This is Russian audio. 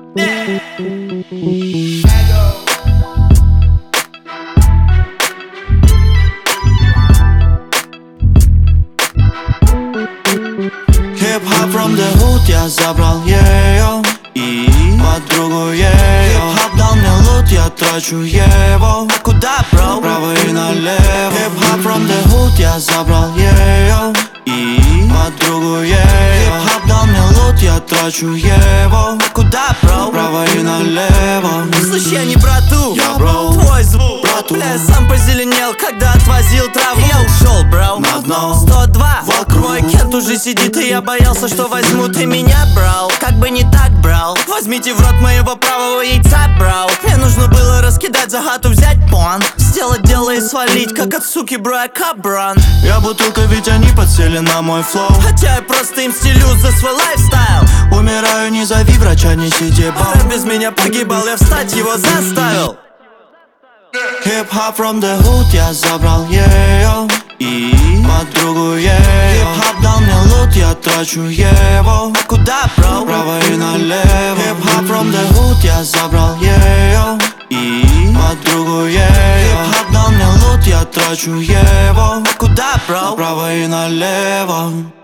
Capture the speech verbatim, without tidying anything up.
Хип-хоп from the hood я забрал ее и подругу ее. Хип-хоп дал мне лут, я трачу его. А куда, бро? Вправо и налево. Хип-хоп from the hood я забрал ее и подругу ее. Хип-хоп дал мне лут, я трачу его. А куда, бро? Вправо и налево. Слышь, я не брату, я бро, твой звук, брату. Бля, я сам позеленел, когда отвозил траву. Я ушел, бро, на дно. сто два Вокруг. Мой кент уже сидит, и я боялся, что возьмут и меня, брал. Как бы не так, брал. Возьмите в рот моего правого яйца, брал. Мне нужно было раскидать за хату, взять пон, сделать дело и свалить, как от суки, бро, я кабран. Я бутылка, ведь они подсели на мой флоу. Хотя я просто им стелю за свой лайфстайл. Умираю, не зови врача, неси дебал. Рэп без меня погибал, я встать его заставил. Hip-hop from the hood я забрал ее и подругу ее. Хип-хоп дал мне лут, я трачу его. А куда, бро? Вправо и налево. Hip-hop from the hood я забрал ее и подругу ее. Хип-хоп дал мне лут, я трачу его. А куда, бро? Вправо и налево.